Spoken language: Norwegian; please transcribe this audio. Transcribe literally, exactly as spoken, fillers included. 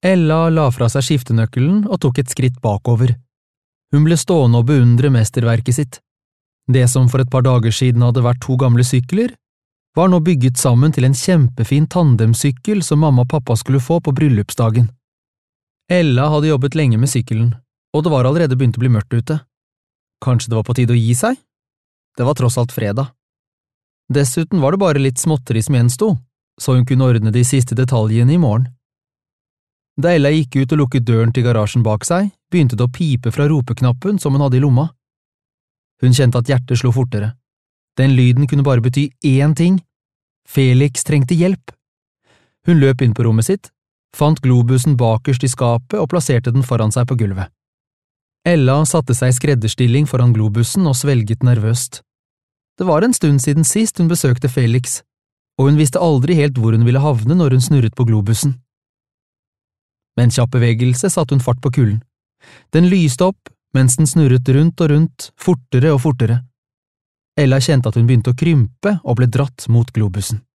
Ella la fra seg skiftenøkkelen og tok et skritt bakover. Hun ble stående og beundre mesterverket sitt. Det som for et par dager siden hadde vært to gamle sykler, var nå bygget sammen til en kjempefin tandemsykkel som mamma og pappa skulle få på bryllupsdagen. Ella hadde jobbet lenge med sykkelen, og det var allerede begynt å bli mørkt ute. Kanskje det var på tide å gi seg? Det var tross alt fredag. Dessuten var det bare litt småtteri som gjensto, så hun kunne ordne de siste detaljene i morgen. Da Ella gikk ut og lukket døren til garasjen bak seg, begynte det å pipe fra ropeknappen som hun hadde i lomma. Hun kjente at hjertet slo fortere. Den lyden kunne bare bety én ting. Felix trengte hjelp. Hun løp inn på rommet sitt, fant globusen bakerst i skapet og plasserte den foran seg på gulvet. Ella satte seg i skredderstilling foran globusen og svelget nervøst. Det var en stund siden sist hun besøkte Felix, og hun visste aldri helt hvor hun ville havne når hun snurret på globusen. Med en kjapp bevegelse satte hun fart på kullen. Den lyste opp, mens den snurret rundt og rundt, fortere og fortere. Ella kjente at hun begynte å krympe og ble dratt mot globusen.